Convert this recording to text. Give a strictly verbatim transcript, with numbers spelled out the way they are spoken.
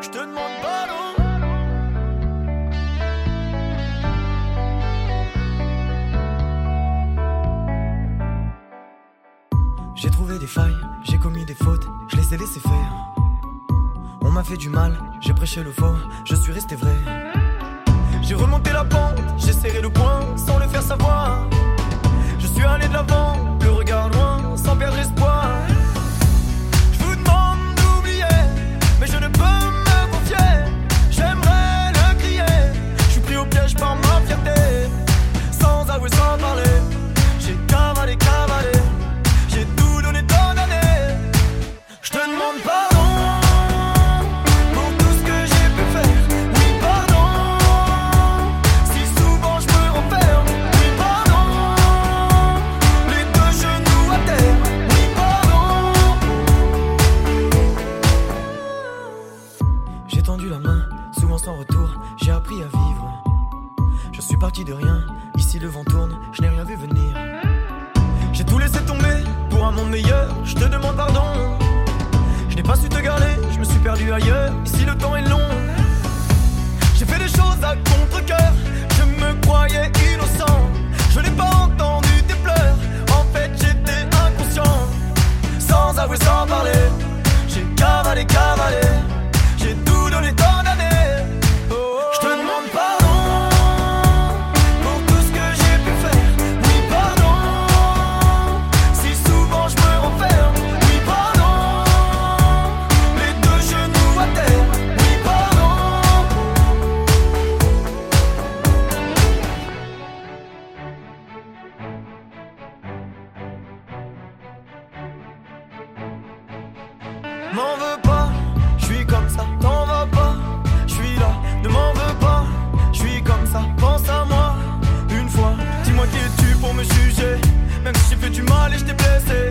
Je te demande pardon. J'ai trouvé des failles, j'ai commis des fautes, je les ai laissées faire. On m'a fait du mal, j'ai prêché le faux, je suis resté vrai. J'ai remonté la pente, j'ai serré le poing sans le faire savoir. Je suis allé de l'avant, le regard loin, sans perdre espoir. Je vous demande d'oublier, mais je ne peux me confier. J'aimerais le crier, je suis pris au piège par ma fierté. Sans avouer, sans parler, j'ai cavalé, cavalé. J'ai tout donné, tant donné. Je te demande pardon pour tout ce que j'ai pu faire. Oui, pardon si souvent je me renferme. Oui, pardon les deux genoux à terre. Oui, pardon. J'ai tendu la main, souvent sans retour. J'ai appris à vivre. Je suis parti de rien, ici le vent tourne. Je n'ai rien vu venir. J'ai tout laissé tomber pour un monde meilleur, je te demande pardon. Je n'ai pas su te garder, je me suis perdu ailleurs. Ici le temps est long. J'ai fait des choses à contre-cœur, je me croyais innocent. Je n'ai pas entendu tes pleurs, en fait j'étais inconscient. Sans avouer, sans parler, j'ai cavalé, cavalé. J'ai tout donné, tant d'années. Oh, oh. Je te demande pardon pour tout ce que j'ai pu faire. Oui, pardon si souvent je me renferme. Oui, pardon les deux genoux à terre. Oui, pardon. M'en veux pas, je suis comme ça, t'en vas pas. Je suis là, ne m'en veux pas. Je suis comme ça, pense à moi une fois. Dis-moi qui es-tu pour me juger, même si j'ai fait du mal et je t'ai blessé.